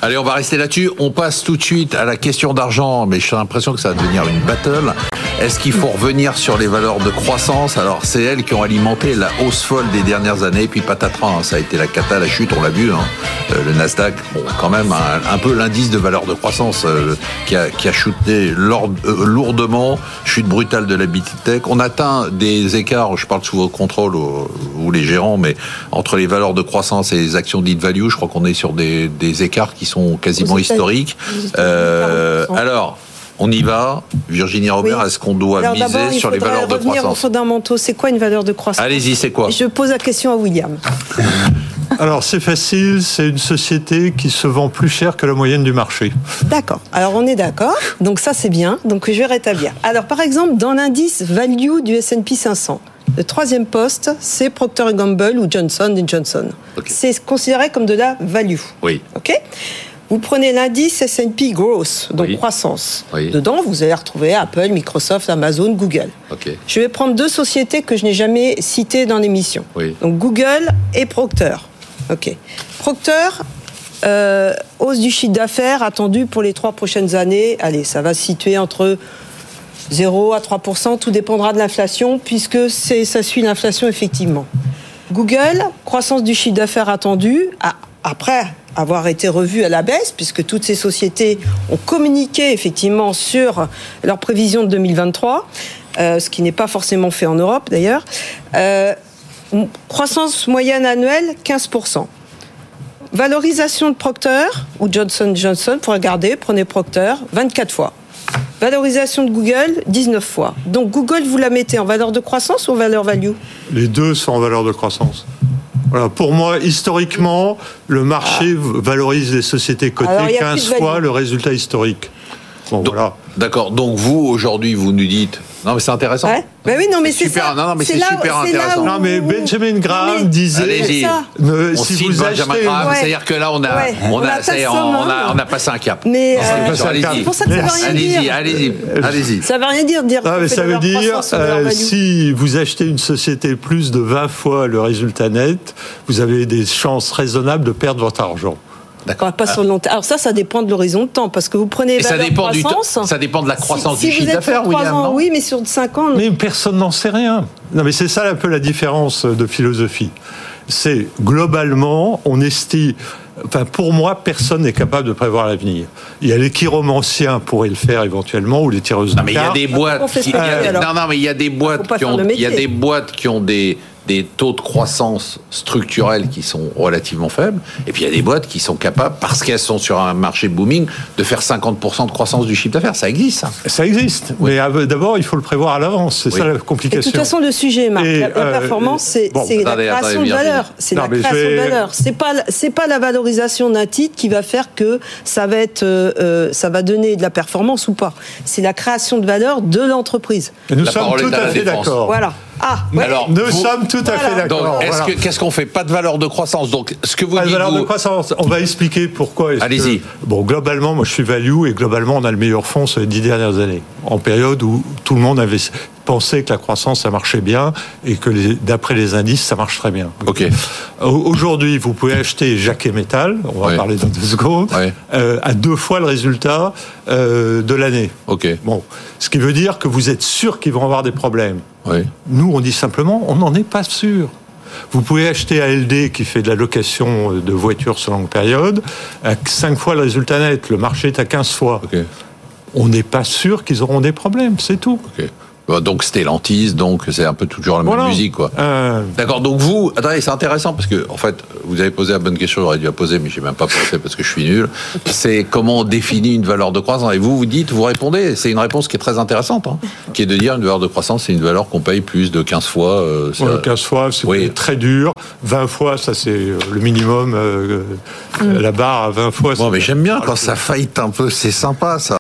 Allez, on va rester là-dessus. On passe tout de suite à la question d'argent, mais j'ai l'impression que ça va devenir une battle. Est-ce qu'il faut revenir sur les valeurs de croissance? Alors, c'est elles qui ont alimenté la hausse folle des dernières années, puis patatras, ça a été la cata, la chute, on l'a vu. Le Nasdaq, bon, quand même, un peu l'indice de valeur de croissance qui a chuté lourdement, chute brutale de la big tech. On atteint des écarts, je parle sous votre contrôle, ou les gérants, mais entre les valeurs de croissance et les actions dites value, je crois qu'on est sur des écarts qui sont quasiment historiques. Alors, on y va. Virginie Robert, est-ce qu'on doit miser sur les valeurs de croissance? Revenir aux fondamentaux. C'est quoi une valeur de croissance? Allez-y, c'est quoi? Je pose la question à William. Alors, c'est facile, c'est une société qui se vend plus cher que la moyenne du marché. D'accord. Alors, on est d'accord. Donc, ça, c'est bien. Donc, je vais rétablir. Alors, par exemple, dans l'indice value du S&P 500, le troisième poste, c'est Procter & Gamble ou Johnson & Johnson. Okay. C'est considéré comme de la value. Oui. OK ? Vous prenez l'indice S&P Growth, donc croissance. Oui. Dedans, vous allez retrouver Apple, Microsoft, Amazon, Google. Okay. Je vais prendre deux sociétés que je n'ai jamais citées dans l'émission. Oui. Donc, Google et Procter. OK. Procter, hausse du chiffre d'affaires attendue pour les 3 prochaines années. Allez, ça va se situer entre 0 à 3%, tout dépendra de l'inflation, puisque ça suit l'inflation effectivement. Google, croissance du chiffre d'affaires attendue, après avoir été revue à la baisse, puisque toutes ces sociétés ont communiqué effectivement sur leurs prévisions de 2023, ce qui n'est pas forcément fait en Europe d'ailleurs. Croissance moyenne annuelle, 15%. Valorisation de Procter ou Johnson & Johnson, pour regarder, prenez Procter, 24 fois. Valorisation de Google, 19 fois. Donc Google, vous la mettez en valeur de croissance ou en valeur value? Les deux sont en valeur de croissance. Voilà, pour moi, historiquement, le marché valorise les sociétés cotées 15 fois le résultat historique. Bon, donc, voilà. D'accord. Donc vous, aujourd'hui, vous nous dites... Non, mais c'est intéressant. Ouais. Ben oui, non, mais c'est super. Ça. Non, mais c'est super intéressant. Non, mais Benjamin Graham disait... Allez-y. Si vous achetez... C'est-à-dire que là, on a passé un cap. Mais c'est pour ça que ça veut rien dire. Allez-y. Ça veut rien dire. Non, mais ça veut dire, si vous achetez une société plus de 20 fois le résultat net, vous avez des chances raisonnables de perdre votre argent. D'accord. Pas sur le long terme. Alors ça dépend de l'horizon de temps, parce que vous prenez ça dépend ça dépend de la croissance du chiffre d'affaires, William. Ans, oui, mais sur 5 ans... Mais personne n'en sait rien. Non, mais c'est ça un peu la différence de philosophie. C'est, globalement, on estime... Enfin, pour moi, personne n'est capable de prévoir l'avenir. Il y a les chiromanciens pourraient le faire éventuellement, ou les tireuses de cartes. Mais il y a des boîtes mais il y a des boîtes qui ont des taux de croissance structurels qui sont relativement faibles, et puis il y a des boîtes qui sont capables, parce qu'elles sont sur un marché booming, de faire 50% de croissance du chiffre d'affaires. Ça existe, ça. Ça existe, oui. Mais d'abord, il faut le prévoir à l'avance. C'est ça la complication. Et de toute façon, le sujet, Marc, la performance, c'est la création de valeur. C'est la création de valeur. C'est pas la valorisation d'un titre qui va faire que ça va donner de la performance ou pas. C'est la création de valeur de l'entreprise. Et nous sommes tout à fait d'accord. Voilà. Alors, nous sommes tout à fait d'accord. Donc, qu'est-ce qu'on fait? Pas de valeur de croissance. Donc, ce que vous dites. Valeur de croissance. On va expliquer pourquoi. Allez-y. Bon, globalement, moi, je suis value, et globalement, on a le meilleur fonds sur les 10 dernières années. En période où tout le monde avait pensé que la croissance, ça marchait bien, et que d'après les indices, ça marche très bien. Ok. Aujourd'hui, vous pouvez acheter Jacques et Métal, on va parler dans 2 secondes, à 2 fois le résultat de l'année. Ok. Bon, ce qui veut dire que vous êtes sûr qu'ils vont avoir des problèmes. Oui. Nous, on dit simplement, on n'en est pas sûr. Vous pouvez acheter ALD, qui fait de la location de voitures sur longue période, à 5 fois le résultat net. Le marché est à 15 fois. Okay. On n'est pas sûr qu'ils auront des problèmes, c'est tout. Okay. Donc Stellantis, donc c'est un peu toujours la même musique, quoi. D'accord. Donc vous, attendez, c'est intéressant parce que en fait, vous avez posé la bonne question, j'aurais dû la poser, mais j'ai même pas pensé parce que je suis nul. C'est comment on définit une valeur de croissance. Et vous répondez. C'est une réponse qui est très intéressante, qui est de dire une valeur de croissance, c'est une valeur qu'on paye plus de 15 fois. 15 fois, c'est très dur. 20 fois, ça c'est le minimum. La barre à 20 fois. Bon, mais j'aime bien quand ça faillite un peu. C'est sympa, ça.